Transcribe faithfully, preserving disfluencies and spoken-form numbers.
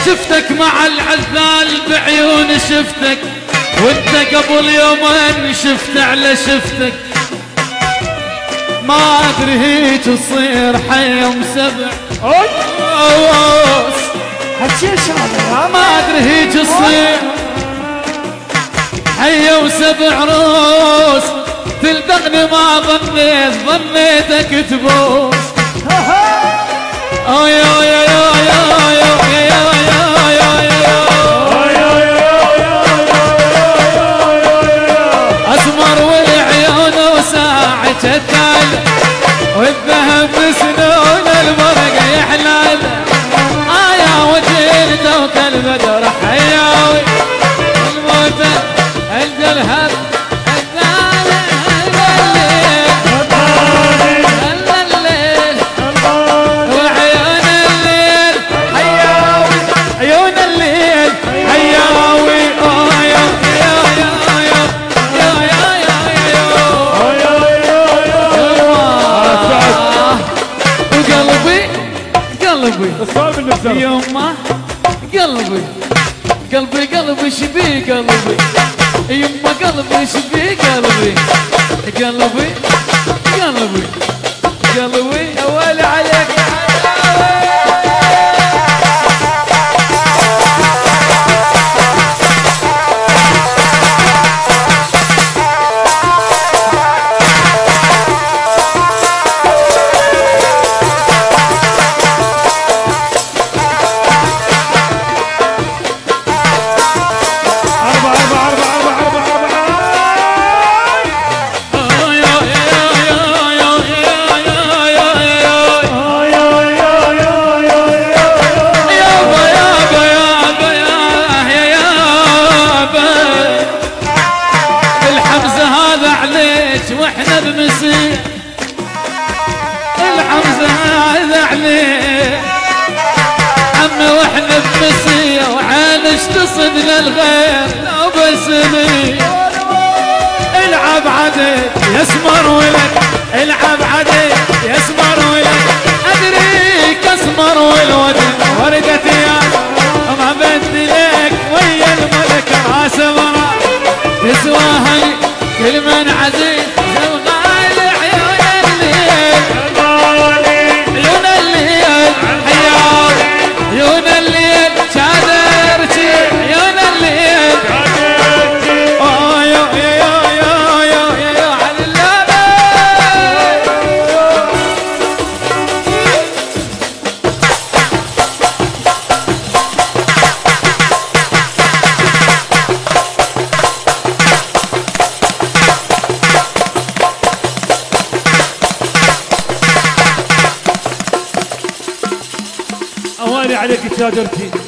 شفتك مع العذال بعيون شفتك، وانت قبل يومين شفت على شفتك. ما ادري هيك تصير حي وسبع روس، حكيش هذا ما ادري هيك تصير حي وسبع روس. تلدغني ما ظنيت ظنيتك تبوس. اوي اوي اوي اوي اوي اسمر والعيون وساعة الدال، والذهب بسنون البرق يحلال. آه يا وجه دوك البدر حياوي الموت الجلهب يما قلبي قلبي قلبي شبي قلبي يما قلبي شبي قلبي قلبي قلبي قلبي يا ويلي عليك واحنا بمسير الحمزة هذا عليه عمي، واحنا بمسير وعانش تصدنا الغير لو بسني. العب عدي يسمر ولد، العب عدي يسمر ولد، ادريك اسمر والودن وردتي ما بدلك ويا الملك راس مرا تسواها لي كل من عزيز. اواني عليك تشادرتي